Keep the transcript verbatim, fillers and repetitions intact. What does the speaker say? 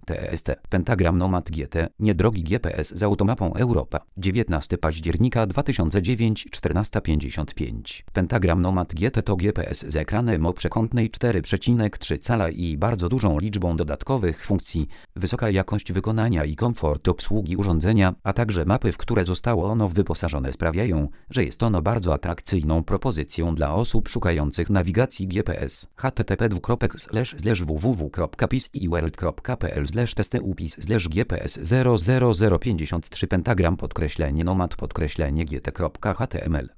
T S T. Pentagram Nomad G T, niedrogi G P S z automapą Europa. dziewiętnastego października dwa tysiące dziewięć, czternaста pięćdziesiąt pięć. Pentagram Nomad G T to G P S z ekranem o przekątnej cztery przecinek trzy cala i bardzo dużą liczbą dodatkowych funkcji, wysoka jakość wykonania i komfort obsługi urządzenia, a także mapy, w które zostało ono wyposażone, sprawiają, że jest ono bardzo atrakcyjną propozycją dla osób szukających nawigacji G P S. h t t p dwukropek slash slash w w w kropka pisworld kropka p l slash testy upis slash g p s zero zero zero pięćdziesiąt trzy pentagram podkreślenie nomad podkreślenie gt kropka h t m l